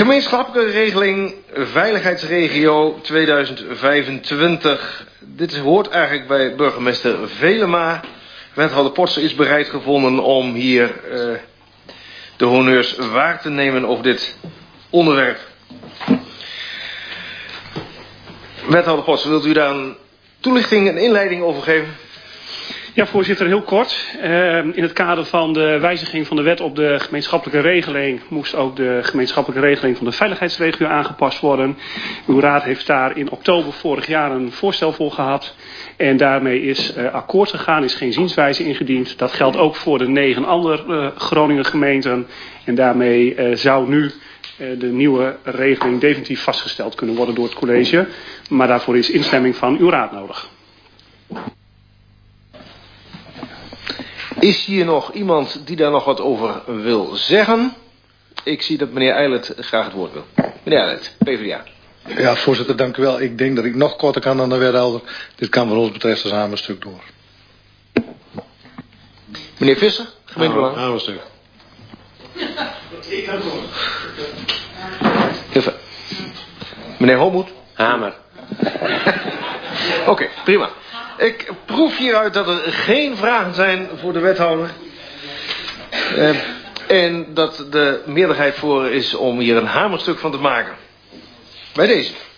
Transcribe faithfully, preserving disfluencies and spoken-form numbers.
Gemeenschappelijke regeling Veiligheidsregio tweeduizend vijfentwintig. Dit hoort eigenlijk bij burgemeester Velema. Wethouder Potser is bereid gevonden om hier uh, de honneurs waar te nemen over dit onderwerp. Wethouder Potser, wilt u daar een toelichting en inleiding over geven? Ja, voorzitter, heel kort. Uh, in het kader van de wijziging van de wet op de gemeenschappelijke regeling moest ook de gemeenschappelijke regeling van de veiligheidsregio aangepast worden. Uw raad heeft daar in oktober vorig jaar een voorstel voor gehad. En daarmee is uh, akkoord gegaan, is geen zienswijze ingediend. Dat geldt ook voor de negen andere uh, Groninger gemeenten. En daarmee uh, zou nu uh, de nieuwe regeling definitief vastgesteld kunnen worden door het college. Maar daarvoor is instemming van uw raad nodig. Is hier nog iemand die daar nog wat over wil zeggen? Ik zie dat meneer Eilert graag het woord wil. Meneer Eilert, P v d A. Ja, voorzitter, dank u wel. Ik denk dat ik nog korter kan dan de wethouder. Dit kan wat ons betreft als hamerstuk door. Meneer Visser, gemeentebelang. Hamerstuk. Ik kan door. Even. Meneer Homoed. Hamer. Oké, okay, prima. Ik proef hieruit dat er geen vragen zijn voor de wethouder. Uh, en dat de meerderheid voor is om hier een hamerstuk van te maken. Bij deze.